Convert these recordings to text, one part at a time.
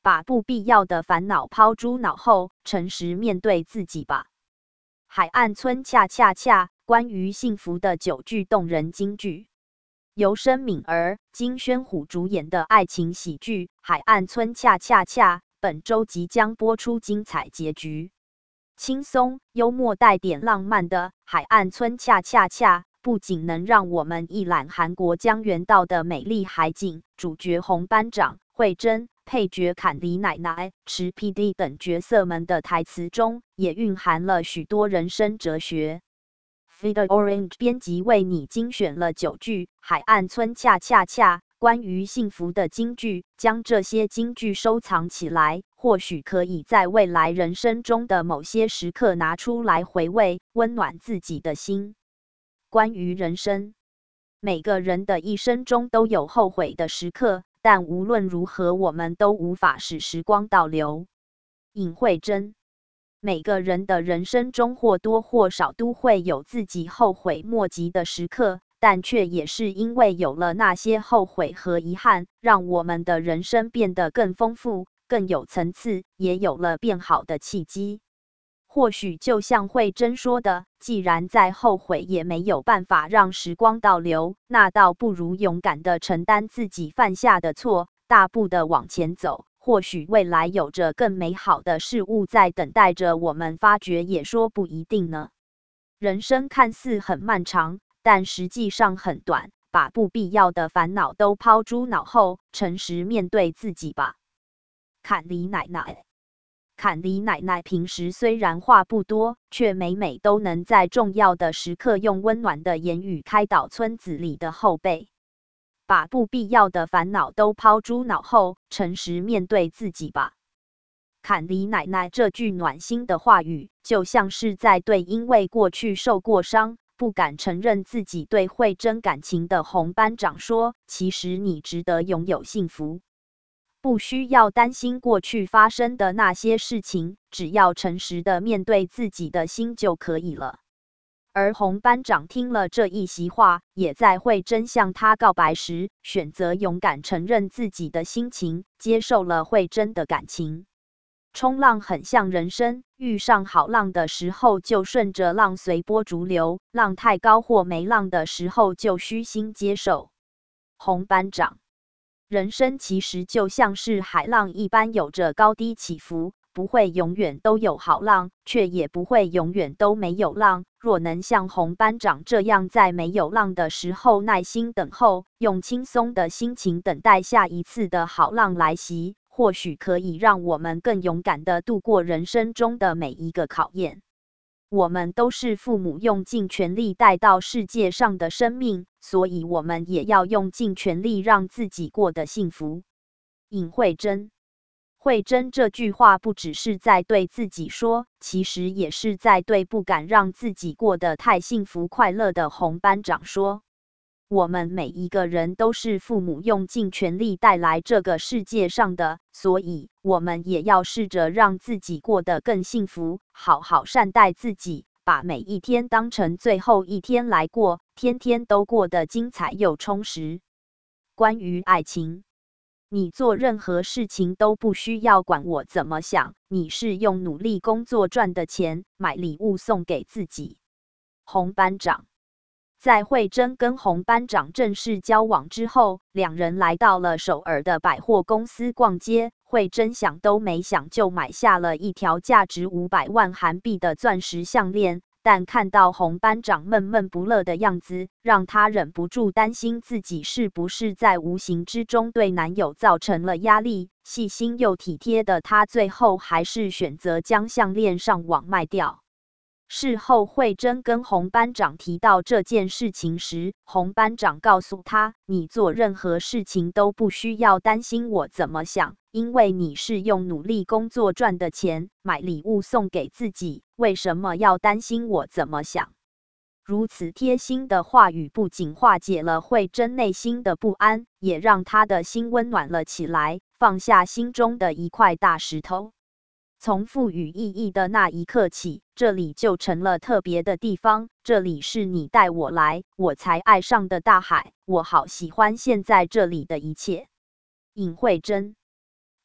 把不必要的烦恼抛诸脑后，诚实面对自己吧。海岸村恰恰恰，关于幸福的9句动人金句，由申敏儿、金宣虎主演的爱情喜剧《海岸村恰恰恰》，本周即将播出精彩结局。轻松幽默带点浪漫的《海岸村恰恰恰》，不仅能让我们一览韩国江原道的美丽海景，主角洪班长、惠珍、配角坎梨奶奶、池 PD 等角色们的台词中，也蕴含了许多人生哲学。Feeder Orange 编辑为你精选了9句《海岸村恰恰恰》关于幸福的金句，将这些金句收藏起来，或许可以在未来人生中的某些时刻拿出来回味，温暖自己的心。关于人生，每个人的一生中都有后悔的时刻，但无论如何，我们都无法使时光倒流。尹慧珍，每个人的人生中或多或少都会有自己后悔莫及的时刻，但却也是因为有了那些后悔和遗憾，让我们的人生变得更丰富、更有层次，也有了变好的契机。或许就像慧珍说的，既然再后悔也没有办法让时光倒流，那倒不如勇敢地承担自己犯下的错，大步地往前走。或许未来有着更美好的事物在等待着我们发掘，也说不一定呢。人生看似很漫长，但实际上很短，把不必要的烦恼都抛诸脑后，诚实面对自己吧。坎梨奶奶，坎梨奶奶平时虽然话不多，却每每都能在重要的时刻用温暖的言语开导村子里的后辈。把不必要的烦恼都抛诸脑后，诚实面对自己吧。坎梨奶奶这句暖心的话语，就像是在对因为过去受过伤，不敢承认自己对慧珍感情的洪班长说，其实你值得拥有幸福。不需要担心过去发生的那些事情，只要诚实的面对自己的心就可以了。而洪班长听了这一席话，也在慧珍向他告白时，选择勇敢承认自己的心情，接受了慧珍的感情。冲浪很像人生，遇上好浪的时候就顺着浪随波逐流，浪太高或没浪的时候就虚心接受。洪班长，人生其实就像是海浪一般，有着高低起伏，不会永远都有好浪，却也不会永远都没有浪。若能像洪班长这样，在没有浪的时候耐心等候，用轻松的心情等待下一次的好浪来袭，或许可以让我们更勇敢地度过人生中的每一个考验。我们都是父母用尽全力带到世界上的生命，所以我们也要用尽全力让自己过得幸福。尹慧珍，慧珍这句话不只是在对自己说，其实也是在对不敢让自己过得太幸福快乐的洪班长说。我们每一个人都是父母用尽全力带来这个世界上的，所以我们也要试着让自己过得更幸福，好好善待自己，把每一天当成最后一天来过，天天都过得精彩又充实。关于爱情，你做任何事情都不需要管我怎么想，你是用努力工作赚的钱，买礼物送给自己。洪班长，在慧珍跟洪班长正式交往之后，两人来到了首尔的百货公司逛街。慧珍想都没想就买下了一条价值500万韩币的钻石项链，但看到洪班长闷闷不乐的样子，让她忍不住担心自己是不是在无形之中对男友造成了压力。细心又体贴的她，最后还是选择将项链上网卖掉。事后，慧珍跟洪班长提到这件事情时，洪班长告诉她：“你做任何事情都不需要担心我怎么想，因为你是用努力工作赚的钱，买礼物送给自己，为什么要担心我怎么想？”如此贴心的话语，不仅化解了慧珍内心的不安，也让她的心温暖了起来，放下心中的一块大石头。从赋予意义的那一刻起，这里就成了特别的地方。这里是你带我来，我才爱上的大海。我好喜欢现在这里的一切。尹慧珍，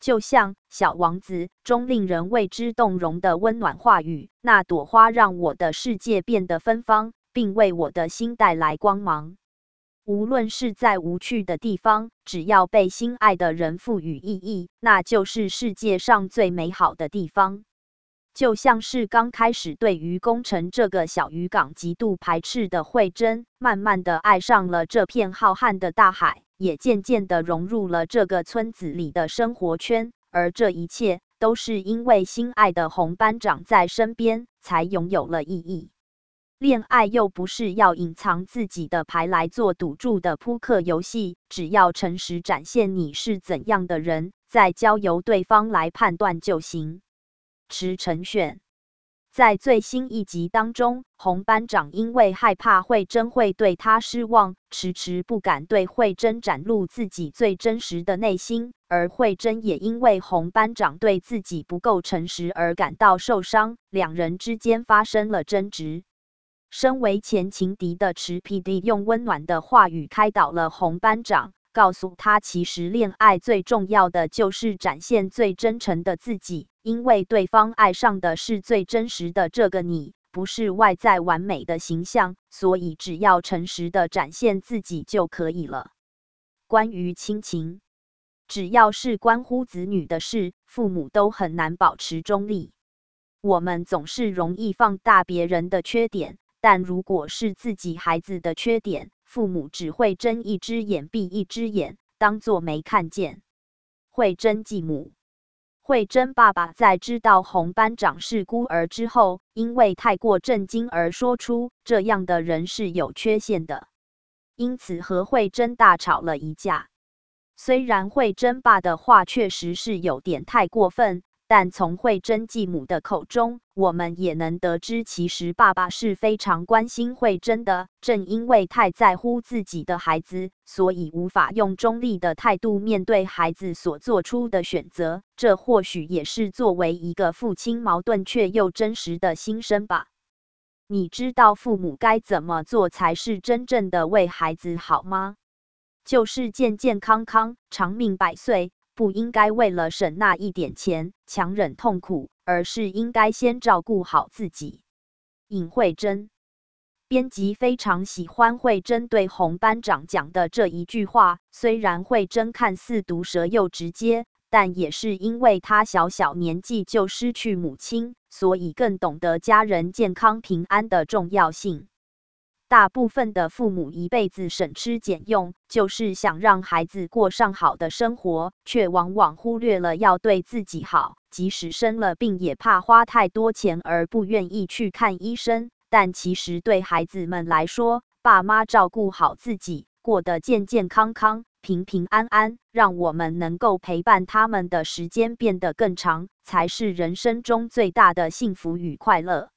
就像《小王子》中令人为之动容的温暖话语，那朵花让我的世界变得芬芳，并为我的心带来光芒。无论是在无趣的地方，只要被心爱的人赋予意义，那就是世界上最美好的地方。就像是刚开始对于宫城这个小渔港极度排斥的慧真，慢慢的爱上了这片浩瀚的大海，也渐渐的融入了这个村子里的生活圈，而这一切都是因为心爱的红班长在身边，才拥有了意义。恋爱又不是要隐藏自己的牌来做赌注的扑克游戏，只要诚实展现你是怎样的人，再交由对方来判断就行。池承炫在最新一集当中，红班长因为害怕慧真会对他失望，迟迟不敢对慧真展露自己最真实的内心，而慧真也因为红班长对自己不够诚实而感到受伤，两人之间发生了争执。身为前情敌的池 PD 用温暖的话语开导了红班长，告诉他其实恋爱最重要的就是展现最真诚的自己，因为对方爱上的是最真实的这个你，不是外在完美的形象，所以只要诚实的展现自己就可以了。关于亲情，只要是关乎子女的事，父母都很难保持中立。我们总是容易放大别人的缺点，但如果是自己孩子的缺点，父母只会睁一只眼闭一只眼，当作没看见。慧真继母，慧真爸爸在知道红班长是孤儿之后，因为太过震惊而说出这样的人是有缺陷的，因此和慧真大吵了一架。虽然慧真爸的话确实是有点太过分，但从慧真继母的口中，我们也能得知，其实爸爸是非常关心慧真的。正因为太在乎自己的孩子，所以无法用中立的态度面对孩子所做出的选择。这或许也是作为一个父亲矛盾却又真实的心声吧。你知道父母该怎么做才是真正的为孩子好吗？就是健健康康、长命百岁。不应该为了省那一点钱强忍痛苦，而是应该先照顾好自己。尹慧珍编辑非常喜欢慧真对红班长讲的这一句话，虽然慧真看似毒舌又直接，但也是因为她小小年纪就失去母亲，所以更懂得家人健康平安的重要性。大部分的父母一辈子省吃俭用，就是想让孩子过上好的生活，却往往忽略了要对自己好。即使生了病，也怕花太多钱而不愿意去看医生。但其实对孩子们来说，爸妈照顾好自己，过得健健康康、平平安安，让我们能够陪伴他们的时间变得更长，才是人生中最大的幸福与快乐。